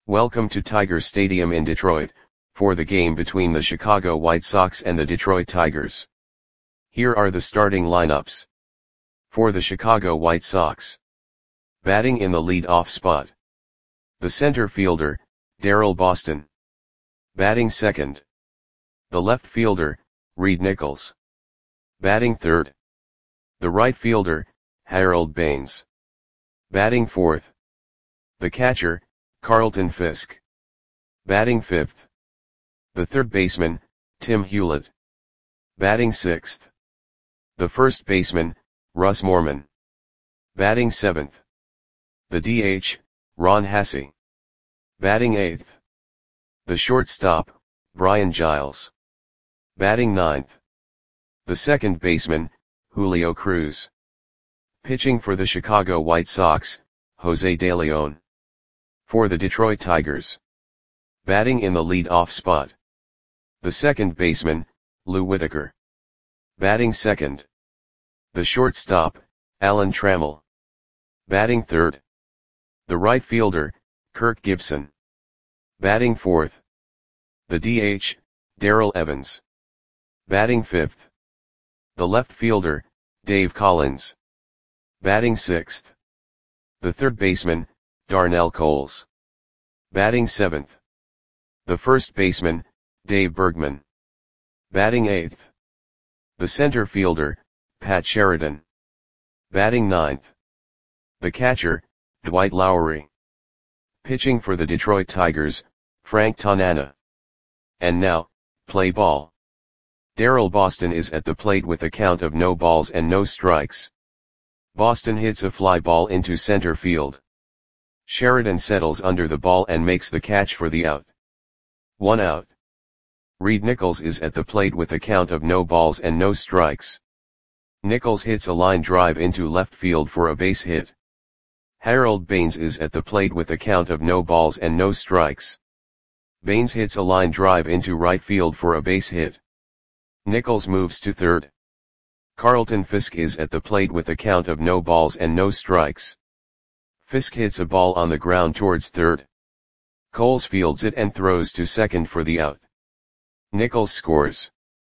Welcome to Tiger Stadium in Detroit, for the game between the Chicago White Sox and the Detroit Tigers. Here are the starting lineups. For the Chicago White Sox. Batting in the lead-off spot. The center fielder, Darryl Boston. Batting second. The left fielder, Reid Nichols. Batting third. The right fielder, Harold Baines. Batting fourth. The catcher, Carlton Fisk. Batting fifth. The third baseman, Tim Hewlett. Batting sixth. The first baseman, Russ Morman. Batting seventh. The DH, Ron Hassey. Batting eighth. The shortstop, Brian Giles. Batting ninth. The second baseman, Julio Cruz. Pitching for the Chicago White Sox, Jose De Leon. For the Detroit Tigers. Batting in the lead-off spot. The second baseman, Lou Whitaker. Batting second. The shortstop, Alan Trammell. Batting third. The right fielder, Kirk Gibson. Batting fourth. The DH, Darrell Evans. Batting fifth. The left fielder, Dave Collins. Batting sixth. The third baseman, Darnell Coles. Batting seventh. The first baseman, Dave Bergman. Batting eighth. The center fielder, Pat Sheridan. Batting ninth. The catcher, Dwight Lowery. Pitching for the Detroit Tigers, Frank Tanana. And now, play ball. Darryl Boston is at the plate with a count of no balls and no strikes. Boston hits a fly ball into center field. Sheridan settles under the ball and makes the catch for the out. 1 out. Reid Nichols is at the plate with a count of no balls and no strikes. Nichols hits a line drive into left field for a base hit. Harold Baines is at the plate with a count of no balls and no strikes. Baines hits a line drive into right field for a base hit. Nichols moves to third. Carlton Fisk is at the plate with a count of no balls and no strikes. Fisk hits a ball on the ground towards third. Coles fields it and throws to second for the out. Nichols scores.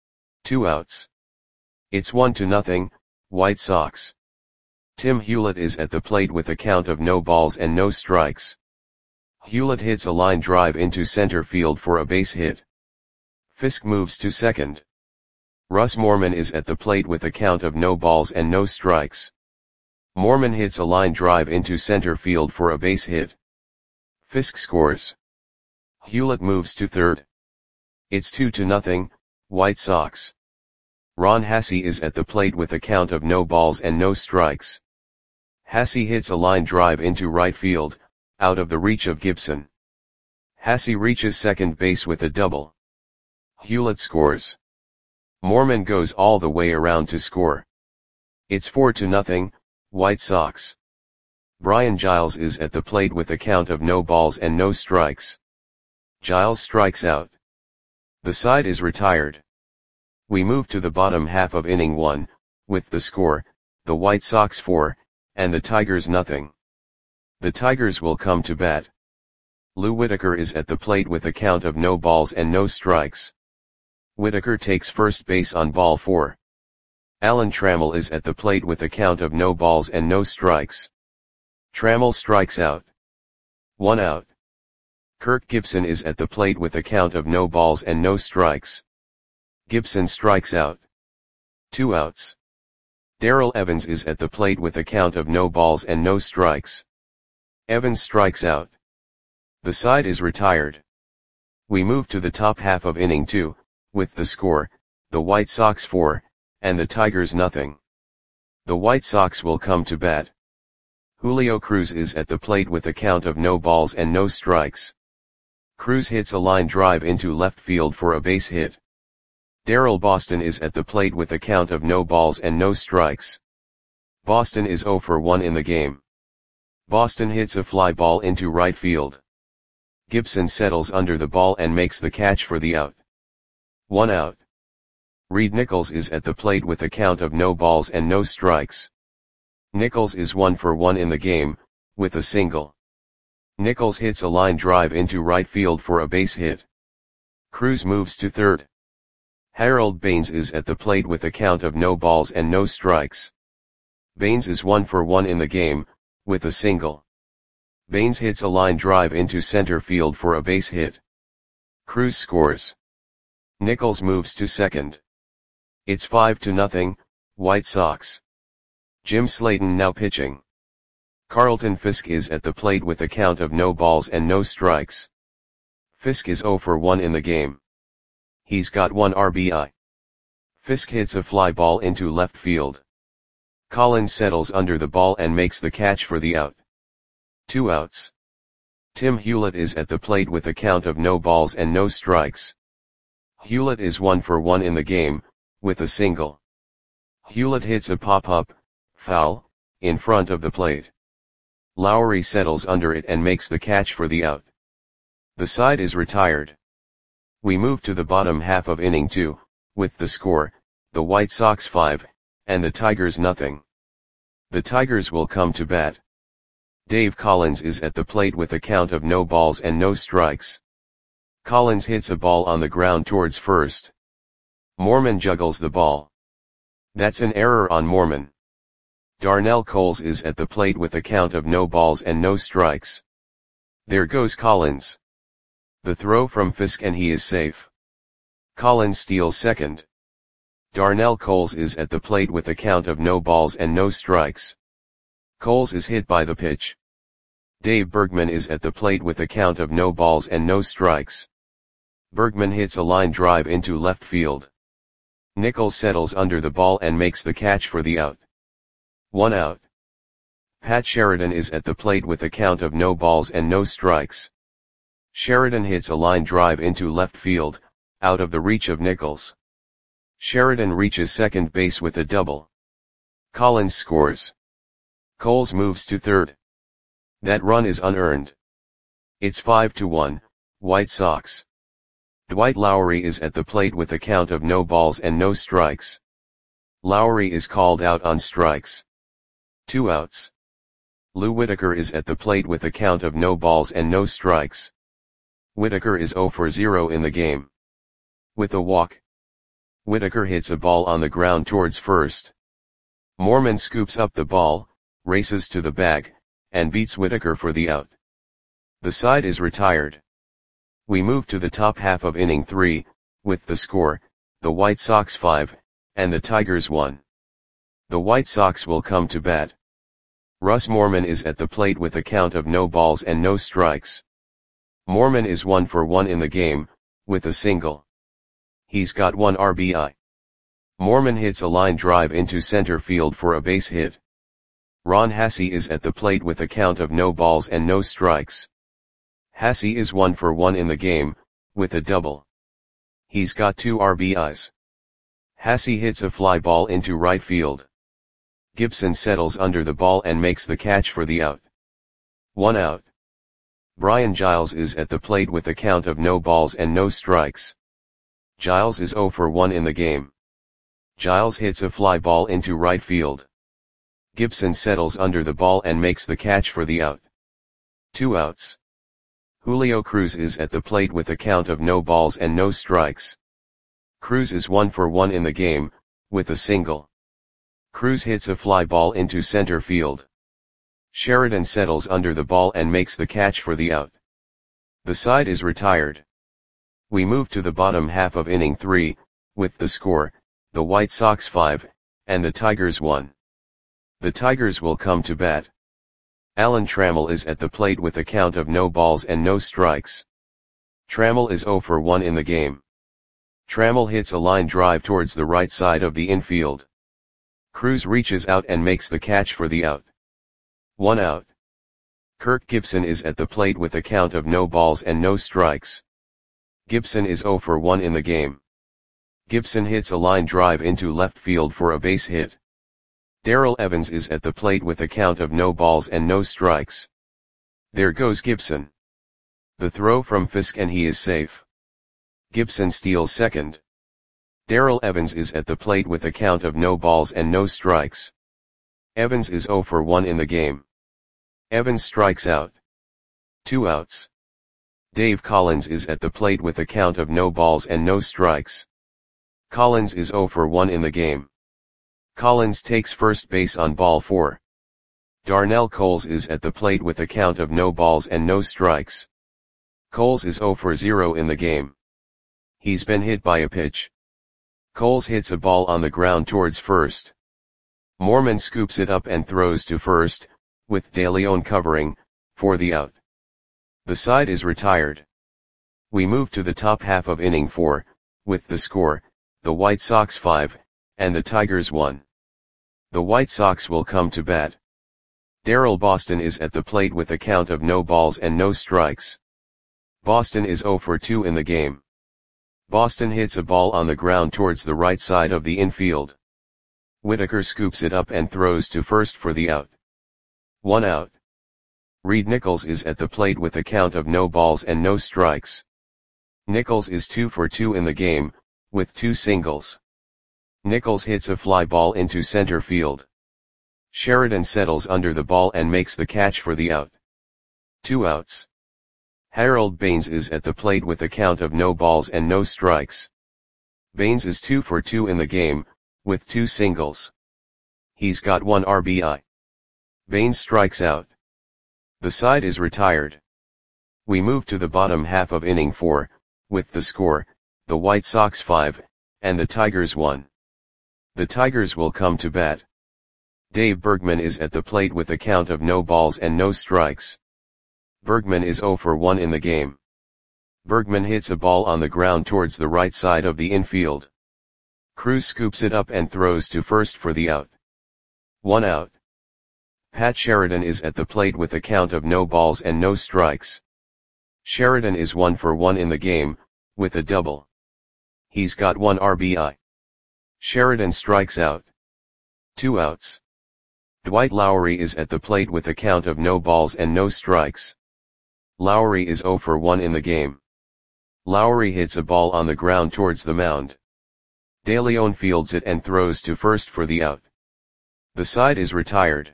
2 outs. It's 1-0, White Sox. Tim Hewlett is at the plate with a count of no balls and no strikes. Hewlett hits a line drive into center field for a base hit. Fisk moves to second. Russ Morman is at the plate with a count of no balls and no strikes. Morman hits a line drive into center field for a base hit. Fisk scores. Hewlett moves to third. It's 2-0, White Sox. Ron Hassey is at the plate with a count of no balls and no strikes. Hassey hits a line drive into right field, out of the reach of Gibson. Hassey reaches second base with a double. Hewlett scores. Morman goes all the way around to score. It's 4-0, White Sox. Brian Giles is at the plate with a count of no balls and no strikes. Giles strikes out. The side is retired. We move to the bottom half of inning 1, with the score, the White Sox 4, and the Tigers 0. The Tigers will come to bat. Lou Whitaker is at the plate with a count of no balls and no strikes. Whitaker takes first base on ball 4. Alan Trammell is at the plate with a count of no balls and no strikes. Trammell strikes out. 1 out. Kirk Gibson is at the plate with a count of no balls and no strikes. Gibson strikes out. 2 outs. Darrell Evans is at the plate with a count of no balls and no strikes. Evans strikes out. The side is retired. We move to the top half of inning 2, with the score, the White Sox 4, and the Tigers 0. The White Sox will come to bat. Julio Cruz is at the plate with a count of no balls and no strikes. Cruz hits a line drive into left field for a base hit. Darryl Boston is at the plate with a count of no balls and no strikes. Boston is 0 for 1 in the game. Boston hits a fly ball into right field. Gibson settles under the ball and makes the catch for the out. 1 out. Reid Nichols is at the plate with a count of no balls and no strikes. Nichols is 1 for 1 in the game, with a single. Nichols hits a line drive into right field for a base hit. Cruz moves to third. Harold Baines is at the plate with a count of no balls and no strikes. Baines is 1 for 1 in the game, with a single. Baines hits a line drive into center field for a base hit. Cruz scores. Nichols moves to second. It's 5-0, White Sox. Jim Slayton now pitching. Carlton Fisk is at the plate with a count of no balls and no strikes. Fisk is 0 for 1 in the game. He's got 1 RBI. Fisk hits a fly ball into left field. Collins settles under the ball and makes the catch for the out. 2 outs. Tim Hewlett is at the plate with a count of no balls and no strikes. Hewlett is 1 for 1 in the game, with a single. Hewlett hits a pop-up, foul, in front of the plate. Lowry settles under it and makes the catch for the out. The side is retired. We move to the bottom half of inning 2, with the score, the White Sox 5, and the Tigers nothing. The Tigers will come to bat. Dave Collins is at the plate with a count of no balls and no strikes. Collins hits a ball on the ground towards first. Mormon juggles the ball. That's an error on Mormon. Darnell Coles is at the plate with a count of no balls and no strikes. There goes Collins. The throw from Fisk and he is safe. Collins steals second. Darnell Coles is at the plate with a count of no balls and no strikes. Coles is hit by the pitch. Dave Bergman is at the plate with a count of no balls and no strikes. Bergman hits a line drive into left field. Nichols settles under the ball and makes the catch for the out. 1 out. Pat Sheridan is at the plate with a count of no balls and no strikes. Sheridan hits a line drive into left field, out of the reach of Nichols. Sheridan reaches second base with a double. Collins scores. Coles moves to third. That run is unearned. It's 5-1, White Sox. Dwight Lowry is at the plate with a count of no balls and no strikes. Lowry is called out on strikes. 2 outs. Lou Whitaker is at the plate with a count of no balls and no strikes. Whitaker is 0 for 0 in the game. With a walk. Whitaker hits a ball on the ground towards first. Mormon scoops up the ball, races to the bag, and beats Whitaker for the out. The side is retired. We move to the top half of inning 3, with the score, the White Sox 5, and the Tigers 1. The White Sox will come to bat. Russ Mormon is at the plate with a count of no balls and no strikes. Mormon is 1 for 1 in the game, with a single. He's got 1 RBI. Mormon hits a line drive into center field for a base hit. Ron Hassey is at the plate with a count of no balls and no strikes. Hassey is 1 for 1 in the game, with a double. He's got 2 RBIs. Hassey hits a fly ball into right field. Gibson settles under the ball and makes the catch for the out. 1 out. Brian Giles is at the plate with a count of no balls and no strikes. Giles is 0 for 1 in the game. Giles hits a fly ball into right field. Gibson settles under the ball and makes the catch for the out. 2 outs. Julio Cruz is at the plate with a count of no balls and no strikes. Cruz is 1 for 1 in the game, with a single. Cruz hits a fly ball into center field. Sheridan settles under the ball and makes the catch for the out. The side is retired. We move to the bottom half of inning 3, with the score, the White Sox 5, and the Tigers 1. The Tigers will come to bat. Alan Trammell is at the plate with a count of no balls and no strikes. Trammell is 0 for 1 in the game. Trammell hits a line drive towards the right side of the infield. Cruz reaches out and makes the catch for the out. 1 out. Kirk Gibson is at the plate with a count of no balls and no strikes. Gibson is 0 for 1 in the game. Gibson hits a line drive into left field for a base hit. Darrell Evans is at the plate with a count of no balls and no strikes. There goes Gibson. The throw from Fisk and he is safe. Gibson steals second. Darrell Evans is at the plate with a count of no balls and no strikes. Evans is 0 for 1 in the game. Evans strikes out. 2 outs. Dave Collins is at the plate with a count of no balls and no strikes. Collins is 0 for 1 in the game. Collins takes first base on ball 4. Darnell Coles is at the plate with a count of no balls and no strikes. Coles is 0 for 0 in the game. He's been hit by a pitch. Coles hits a ball on the ground towards first. Mormon scoops it up and throws to first, with De Leon covering, for the out. The side is retired. We move to the top half of inning 4, with the score, the White Sox 5, and the Tigers 1. The White Sox will come to bat. Daryl Boston is at the plate with a count of no balls and no strikes. Boston is 0 for 2 in the game. Boston hits a ball on the ground towards the right side of the infield. Whitaker scoops it up and throws to first for the out. 1 out. Reed Nichols is at the plate with a count of no balls and no strikes. Nichols is 2 for 2 in the game, with 2 singles. Nichols hits a fly ball into center field. Sheridan settles under the ball and makes the catch for the out. 2 outs. Harold Baines is at the plate with a count of no balls and no strikes. Baines is 2 for 2 in the game, with 2 singles. He's got 1 RBI. Baines strikes out. The side is retired. We move to the bottom half of inning 4, with the score, the White Sox 5, and the Tigers 1. The Tigers will come to bat. Dave Bergman is at the plate with a count of no balls and no strikes. Bergman is 0 for 1 in the game. Bergman hits a ball on the ground towards the right side of the infield. Cruz scoops it up and throws to first for the out. 1 out. Pat Sheridan is at the plate with a count of no balls and no strikes. Sheridan is 1 for 1 in the game, with a double. He's got 1 RBI. Sheridan strikes out. 2 outs. Dwight Lowry is at the plate with a count of no balls and no strikes. Lowry is 0 for 1 in the game. Lowry hits a ball on the ground towards the mound. De Leon fields it and throws to first for the out. The side is retired.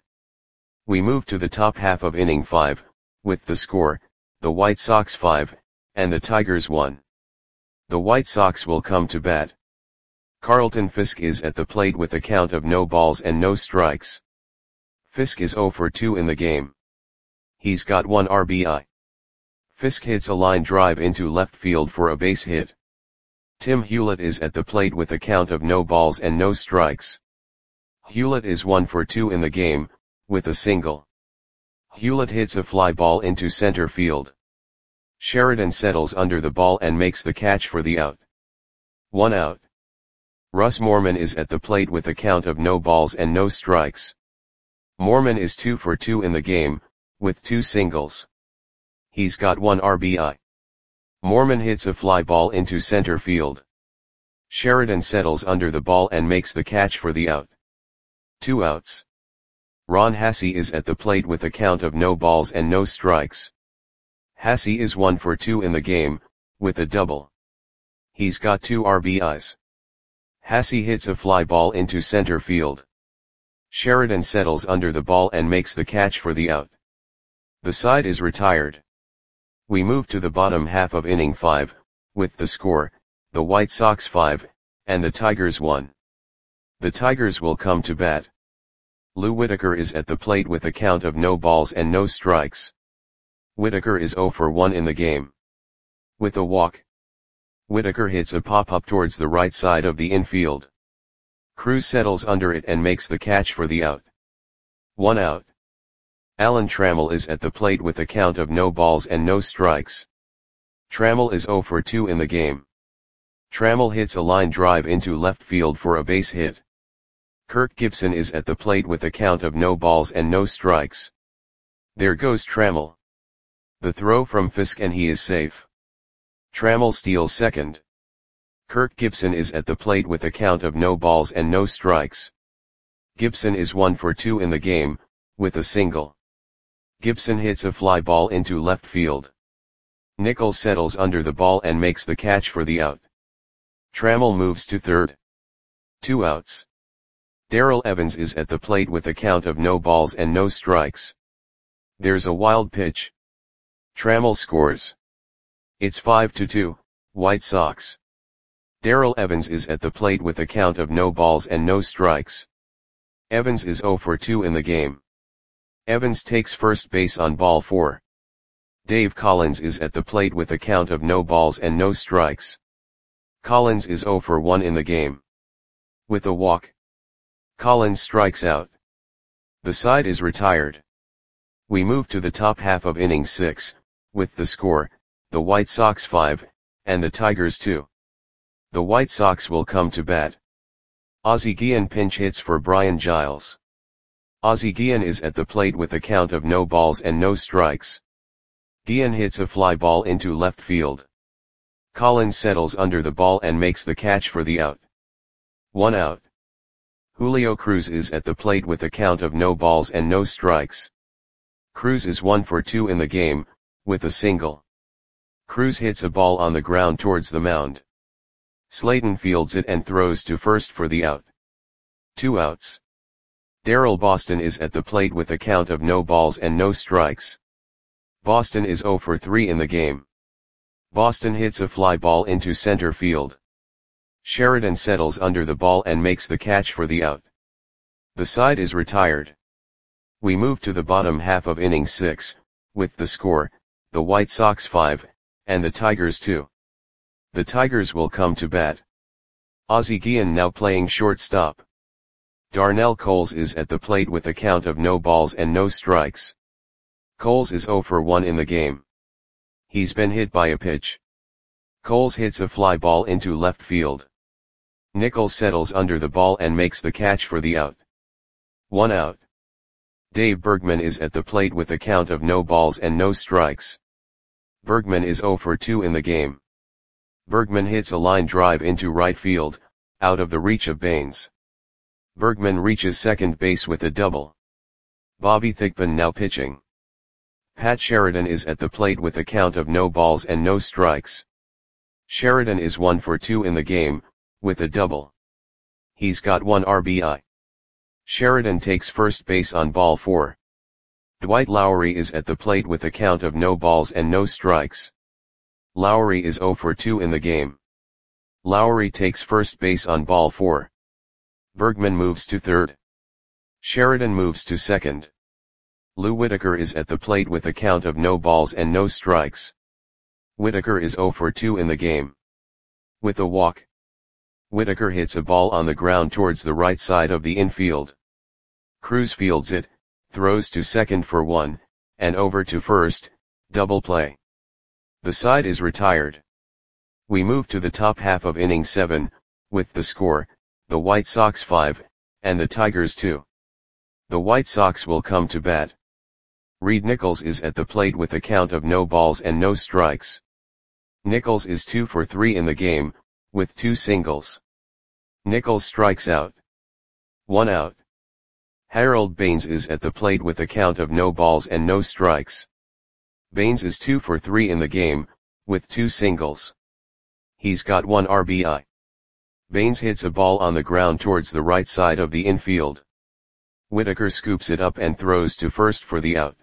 We move to the top half of inning 5, with the score, the White Sox 5, and the Tigers 1. The White Sox will come to bat. Carlton Fisk is at the plate with a count of no balls and no strikes. Fisk is 0 for 2 in the game. He's got 1 RBI. Fisk hits a line drive into left field for a base hit. Tim Hewlett is at the plate with a count of no balls and no strikes. Hewlett is 1 for 2 in the game, with a single. Hewlett hits a fly ball into center field. Sheridan settles under the ball and makes the catch for the out. 1 out. Russ Morman is at the plate with a count of no balls and no strikes. Morman is 2 for 2 in the game, with 2 singles. He's got 1 RBI. Morman hits a fly ball into center field. Sheridan settles under the ball and makes the catch for the out. 2 outs. Ron Hassey is at the plate with a count of no balls and no strikes. Hassey is 1 for 2 in the game, with a double. He's got 2 RBIs. Hassey hits a fly ball into center field. Sheridan settles under the ball and makes the catch for the out. The side is retired. We move to the bottom half of inning 5, with the score, the White Sox 5, and the Tigers 1. The Tigers will come to bat. Lou Whitaker is at the plate with a count of no balls and no strikes. Whitaker is 0 for 1 in the game. With a walk. Whitaker hits a pop-up towards the right side of the infield. Cruz settles under it and makes the catch for the out. 1 out. Alan Trammell is at the plate with a count of no balls and no strikes. Trammell is 0 for 2 in the game. Trammell hits a line drive into left field for a base hit. Kirk Gibson is at the plate with a count of no balls and no strikes. There goes Trammell. The throw from Fisk and he is safe. Trammell steals second. Kirk Gibson is at the plate with a count of no balls and no strikes. Gibson is 1 for 2 in the game, with a single. Gibson hits a fly ball into left field. Nichols settles under the ball and makes the catch for the out. Trammell moves to third. 2 outs. Darrell Evans is at the plate with a count of no balls and no strikes. There's a wild pitch. Trammell scores. It's 5-2, White Sox. Darrell Evans is at the plate with a count of no balls and no strikes. Evans is 0 for 2 in the game. Evans takes first base on ball 4. Dave Collins is at the plate with a count of no balls and no strikes. Collins is 0 for 1 in the game. With a walk, Collins strikes out. The side is retired. We move to the top half of inning 6, with the score, the White Sox 5, and the Tigers 2. The White Sox will come to bat. Ozzie Guillen pinch hits for Brian Giles. Ozzie Guillen is at the plate with a count of no balls and no strikes. Guillen hits a fly ball into left field. Collins settles under the ball and makes the catch for the out. 1 out. Julio Cruz is at the plate with a count of no balls and no strikes. Cruz is 1 for 2 in the game, with a single. Cruz hits a ball on the ground towards the mound. Slayton fields it and throws to first for the out. 2 outs. Darrell Boston is at the plate with a count of no balls and no strikes. Boston is 0 for 3 in the game. Boston hits a fly ball into center field. Sheridan settles under the ball and makes the catch for the out. The side is retired. We move to the bottom half of inning 6, with the score, the White Sox 5, and the Tigers 2. The Tigers will come to bat. Ozzie Guillen now playing shortstop. Darnell Coles is at the plate with a count of no balls and no strikes. Coles is 0 for 1 in the game. He's been hit by a pitch. Coles hits a fly ball into left field. Nichols settles under the ball and makes the catch for the out. 1 out. Dave Bergman is at the plate with a count of no balls and no strikes. Bergman is 0 for 2 in the game. Bergman hits a line drive into right field, out of the reach of Baines. Bergman reaches second base with a double. Bobby Thigpen now pitching. Pat Sheridan is at the plate with a count of no balls and no strikes. Sheridan is 1 for 2 in the game, with a double. He's got 1 RBI. Sheridan takes first base on ball 4. Dwight Lowry is at the plate with a count of no balls and no strikes. Lowry is 0 for 2 in the game. Lowry takes first base on ball 4. Bergman moves to third. Sheridan moves to second. Lou Whitaker is at the plate with a count of no balls and no strikes. Whitaker is 0 for 2 in the game. With a walk, Whitaker hits a ball on the ground towards the right side of the infield. Cruz fields it, throws to second for 1, and over to first, double play. The side is retired. We move to the top half of inning 7, with the score, the White Sox 5, and the Tigers 2. The White Sox will come to bat. Reed Nichols is at the plate with a count of no balls and no strikes. Nichols is 2 for 3 in the game, with 2 singles. Nichols strikes out. 1 out. Harold Baines is at the plate with a count of no balls and no strikes. Baines is 2 for 3 in the game, with 2 singles. He's got 1 RBI. Baines hits a ball on the ground towards the right side of the infield. Whitaker scoops it up and throws to first for the out.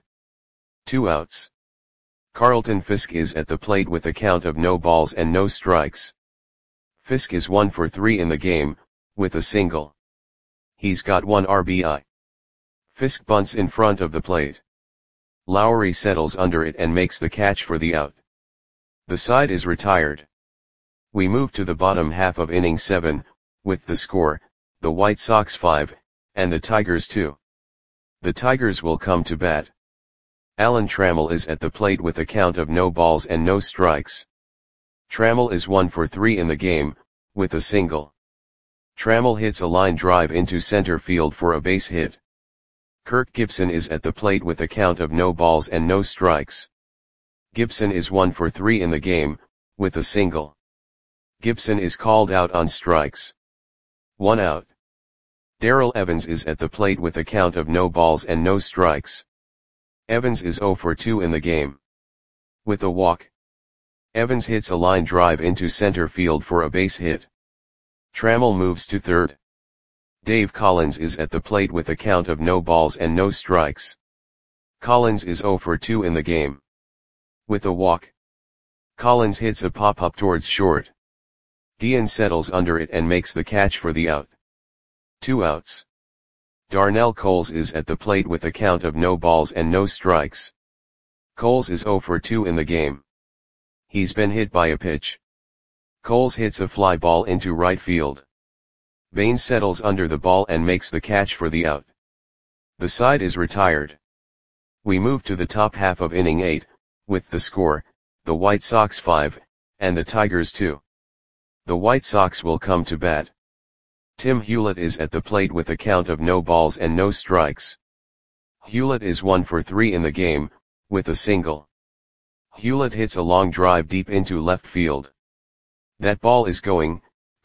2 outs. Carlton Fisk is at the plate with a count of no balls and no strikes. Fisk is 1 for 3 in the game, with a single. He's got 1 RBI. Fisk bunts in front of the plate. Lowry settles under it and makes the catch for the out. The side is retired. We move to the bottom half of inning 7, with the score, the White Sox 5, and the Tigers 2. The Tigers will come to bat. Alan Trammell is at the plate with a count of no balls and no strikes. Trammell is 1 for 3 in the game, with a single. Trammell hits a line drive into center field for a base hit. Kirk Gibson is at the plate with a count of no balls and no strikes. Gibson is 1 for 3 in the game, with a single. Gibson is called out on strikes. 1 out. Darrell Evans is at the plate with a count of no balls and no strikes. Evans is 0 for 2 in the game. With a walk, Evans hits a line drive into center field for a base hit. Trammell moves to third. Dave Collins is at the plate with a count of no balls and no strikes. Collins is 0 for 2 in the game. With a walk. Collins hits a pop-up towards short. Guillen settles under it and makes the catch for the out. 2 outs. Darnell Coles is at the plate with a count of no balls and no strikes. Coles is 0 for 2 in the game. He's been hit by a pitch. Coles hits a fly ball into right field. Baines settles under the ball and makes the catch for the out. The side is retired. We move to the top half of inning 8, with the score, the White Sox 5, and the Tigers 2. The White Sox will come to bat. Tim Hewlett is at the plate with a count of no balls and no strikes. Hewlett is 1 for 3 in the game, with a single. Hewlett hits a long drive deep into left field. That ball is gone.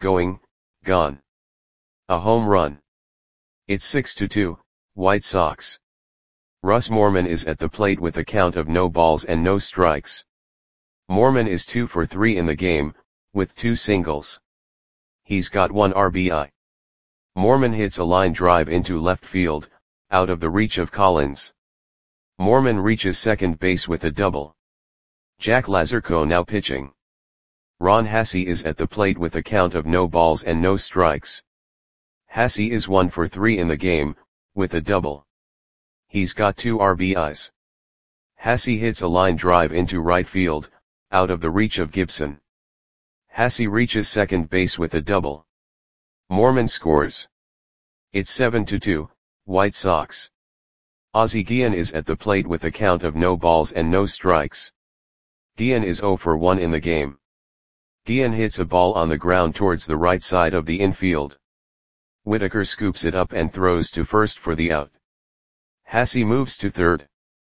A home run. It's 6-2, White Sox. Russ Moorman is at the plate with a count of no balls and no strikes. Moorman is 2 for 3 in the game, with 2 singles. He's got 1 RBI. Moorman hits a line drive into left field, out of the reach of Collins. Moorman reaches second base with a double. Jack Lazarco now pitching. Ron Hassey is at the plate with a count of no balls and no strikes. Hassey is 1 for 3 in the game, with a double. He's got 2 RBIs. Hassey hits a line drive into right field, out of the reach of Gibson. Hassey reaches second base with a double. Moorman scores. It's 7-2, White Sox. Ozzie Guillen is at the plate with a count of no balls and no strikes. Guillen is 0 for 1 in the game. Guillen hits a ball on the ground towards the right side of the infield. Whitaker scoops it up and throws to first for the out. Hassey moves to third.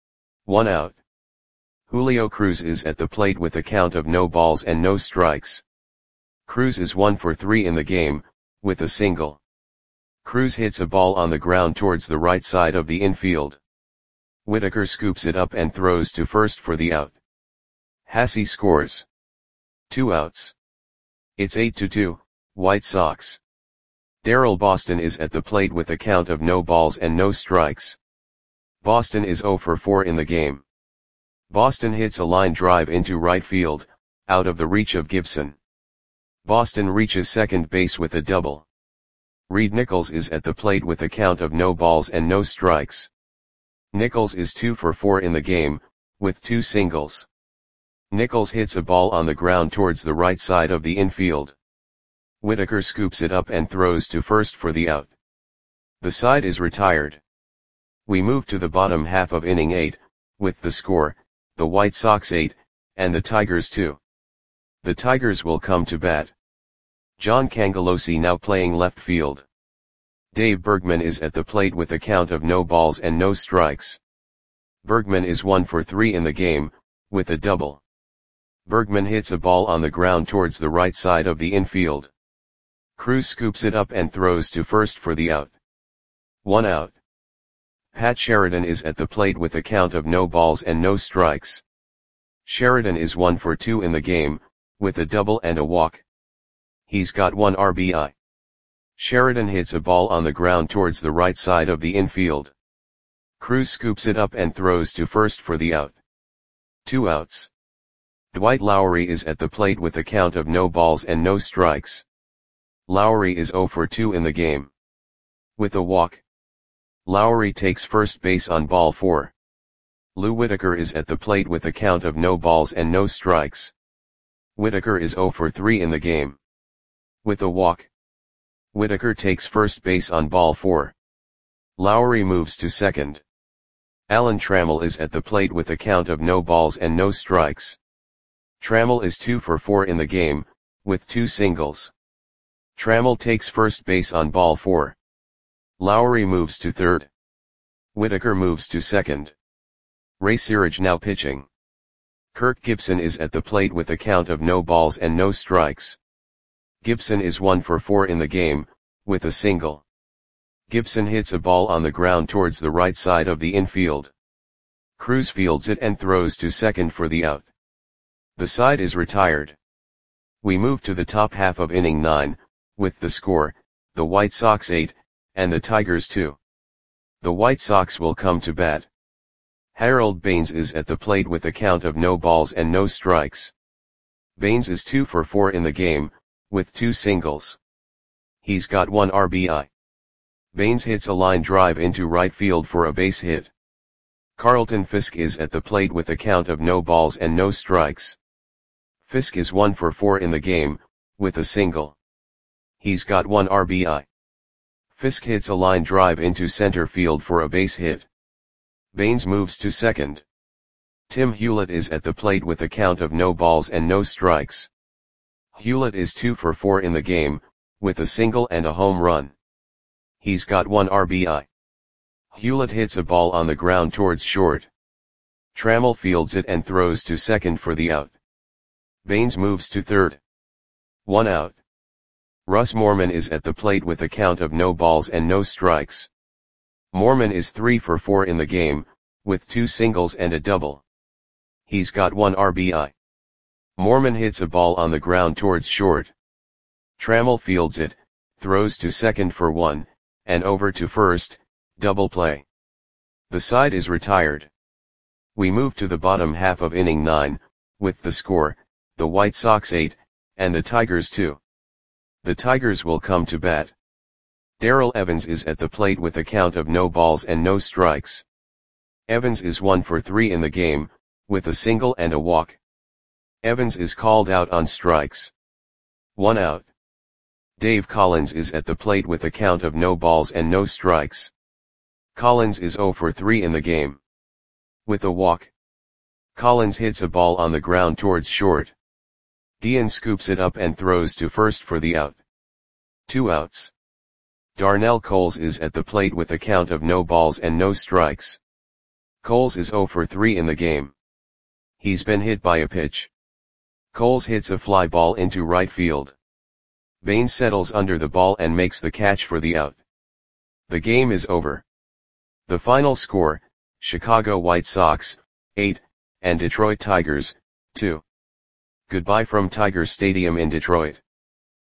1 out. Julio Cruz is at the plate with a count of no balls and no strikes. Cruz is 1 for 3 in the game, with a single. Cruz hits a ball on the ground towards the right side of the infield. Whitaker scoops it up and throws to first for the out. Hassey scores. 2 outs. It's 8-2, White Sox. Darrell Boston is at the plate with a count of no balls and no strikes. Boston is 0 for 4 in the game. Boston hits a line drive into right field, out of the reach of Gibson. Boston reaches second base with a double. Reed Nichols is at the plate with a count of no balls and no strikes. Nichols is 2 for 4 in the game, with 2 singles. Nichols hits a ball on the ground towards the right side of the infield. Whitaker scoops it up and throws to first for the out. The side is retired. We move to the bottom half of inning 8, with the score, the White Sox 8, and the Tigers 2. The Tigers will come to bat. John Cangelosi now playing left field. Dave Bergman is at the plate with a count of no balls and no strikes. Bergman is 1 for 3 in the game, with a double. Bergman hits a ball on the ground towards the right side of the infield. Cruz scoops it up and throws to first for the out. 1 out. Pat Sheridan is at the plate with a count of no balls and no strikes. Sheridan is 1 for 2 in the game, with a double and a walk. He's got 1 RBI. Sheridan hits a ball on the ground towards the right side of the infield. Cruz scoops it up and throws to first for the out. 2 outs. Dwight Lowry is at the plate with a count of no balls and no strikes. Lowry is 0 for 2 in the game. With a walk. Lowry takes first base on ball 4. Lou Whitaker is at the plate with a count of no balls and no strikes. Whitaker is 0 for 3 in the game. With a walk. Whitaker takes first base on ball 4. Lowry moves to second. Alan Trammell is at the plate with a count of no balls and no strikes. Trammell is 2 for 4 in the game, with 2 singles. Trammell takes first base on ball 4. Lowry moves to third. Whitaker moves to second. Ray Searage now pitching. Kirk Gibson is at the plate with a count of no balls and no strikes. Gibson is 1 for 4 in the game, with a single. Gibson hits a ball on the ground towards the right side of the infield. Cruz fields it and throws to second for the out. The side is retired. We move to the top half of inning 9, with the score, the White Sox 8, and the Tigers 2. The White Sox will come to bat. Harold Baines is at the plate with a count of no balls and no strikes. Baines is 2 for 4 in the game, with 2 singles. He's got 1 RBI. Baines hits a line drive into right field for a base hit. Carlton Fisk is at the plate with a count of no balls and no strikes. Fisk is 1 for 4 in the game, with a single. He's got 1 RBI. Fisk hits a line drive into center field for a base hit. Baines moves to second. Tim Hewlett is at the plate with a count of no balls and no strikes. Hewlett is 2 for 4 in the game, with a single and a home run. He's got 1 RBI. Hewlett hits a ball on the ground towards short. Trammell fields it and throws to second for the out. Baines moves to third. 1 out. Russ Moorman is at the plate with a count of no balls and no strikes. Moorman is 3 for 4 in the game, with 2 singles and a double. He's got 1 RBI. Moorman hits a ball on the ground towards short. Trammell fields it, throws to second for 1, and over to first, double play. The side is retired. We move to the bottom half of inning 9, with the score, the White Sox 8, and the Tigers 2. The Tigers will come to bat. Darrell Evans is at the plate with a count of no balls and no strikes. Evans is 1 for 3 in the game, with a single and a walk. Evans is called out on strikes. 1 out. Dave Collins is at the plate with a count of no balls and no strikes. Collins is 0 for 3 in the game. With a walk. Collins hits a ball on the ground towards short. Dean scoops it up and throws to first for the out. 2 outs. Darnell Coles is at the plate with a count of no balls and no strikes. Coles is 0 for 3 in the game. He's been hit by a pitch. Coles hits a fly ball into right field. Baines settles under the ball and makes the catch for the out. The game is over. The final score, Chicago White Sox, 8, and Detroit Tigers, 2. Goodbye from Tiger Stadium in Detroit.